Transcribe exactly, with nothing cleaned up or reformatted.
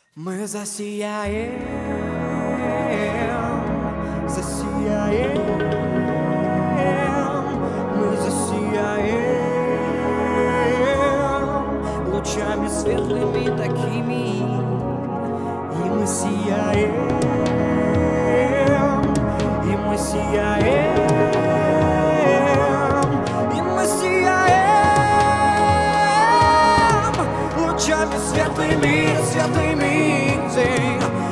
Мы засияем, засияем, мы засияем лучами светлыми такими, и мы сияем.